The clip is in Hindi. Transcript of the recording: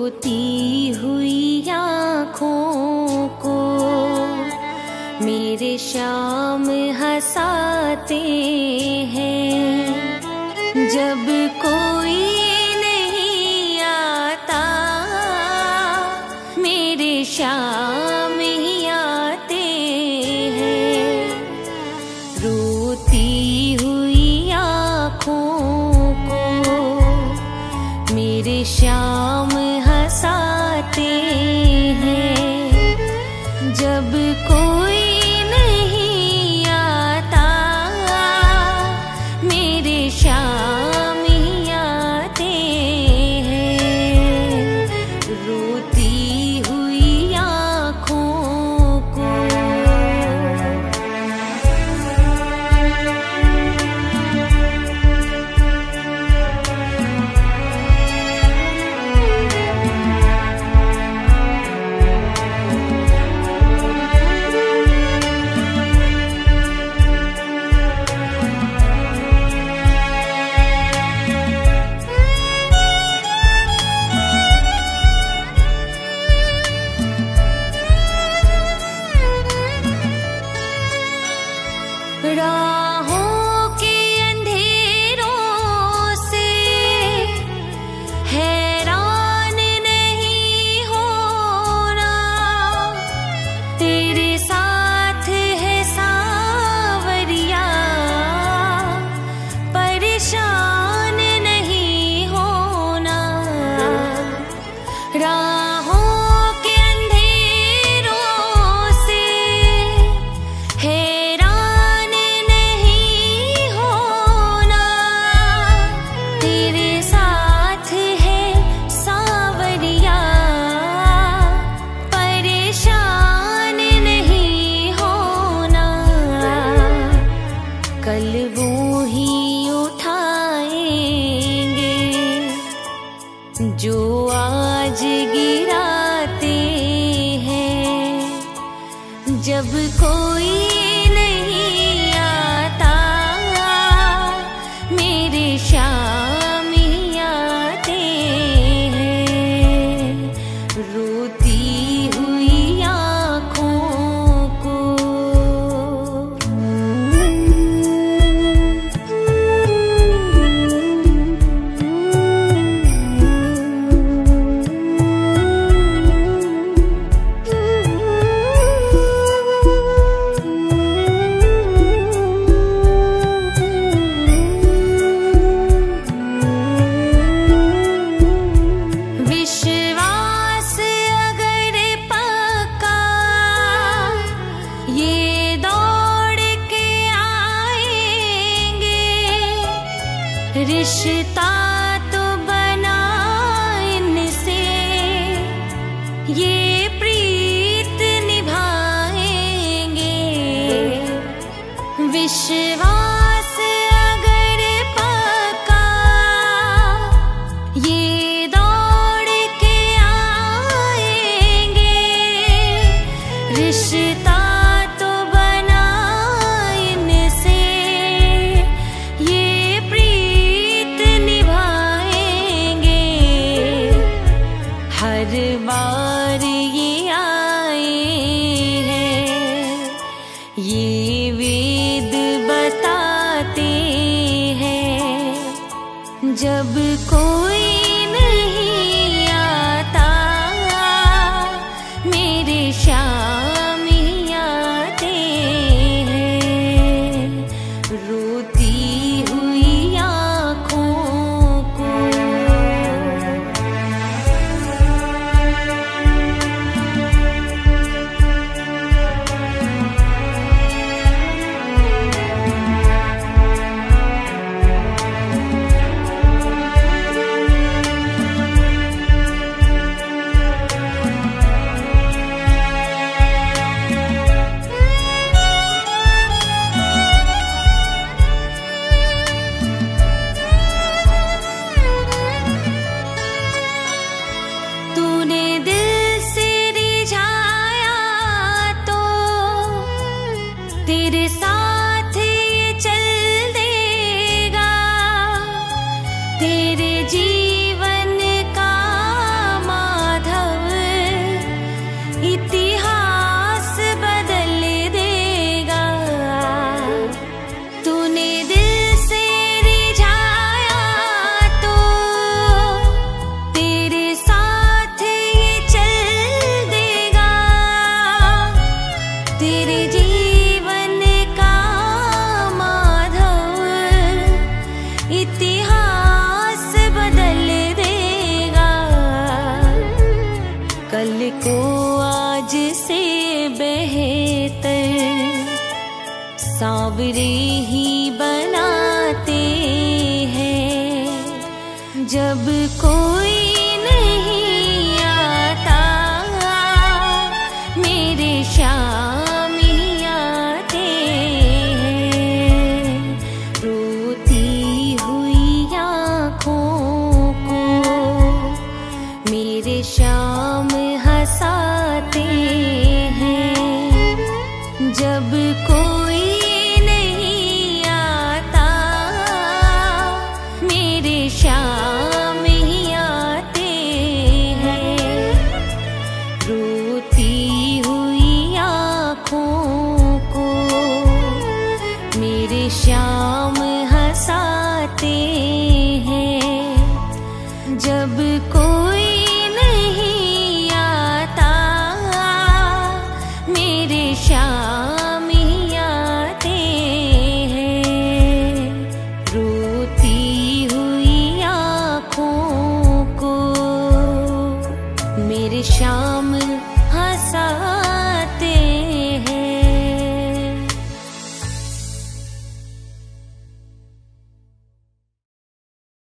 रोती हुई आँखों को मेरे शाम हंसाते हैं। जब कोई नहीं आता मेरे शाम ही आते हैं। रोती हुई आँखों को मेरे शाम हंसाते हैं। जब कोई नहीं आता मेरे शाम ही आते हैं। रोती हुई आँखों को राहों के अंधेरों से हैरान नहीं होना। तेरे साथ है सावरिया परेशान नहीं होना। राहों के अंधेरों से हैरान नहीं होना। तेरे साथ है सावरिया परेशान नहीं होना। कल वो ही उठाएंगे जो आज गिराते हैं। जब कोई नहीं आता मेरे शाम ही आते हैं। रोती हुई आँखों को विश्वास अगर पक्का ये दौड़ के आएंगे। रिश्ता तो बना इनसे ये प्रीत निभाएंगे। विश्वास अगर पक्का ये दौड़ के आएंगे। रिश्ता तो बना इनसे ये प्रीत निभाएंगे। हर बार ये आए हैं ये वेद बताते हैं। जब कोई नहीं आता मेरे शाम ही आते हैं। रोती हुई आँखों को को आज से बेहतर सांवरे ही बनाते हैं। जब कोई नहीं आता मेरे श्याम ही आते हैं। रोती हुई आँखों को मेरे श्याम हंसाते हैं। जब कोई नहीं आता मेरे श्याम ही आते हैं। रोती हुई आँखों को मेरे श्याम हंसाते हैं। जब कोई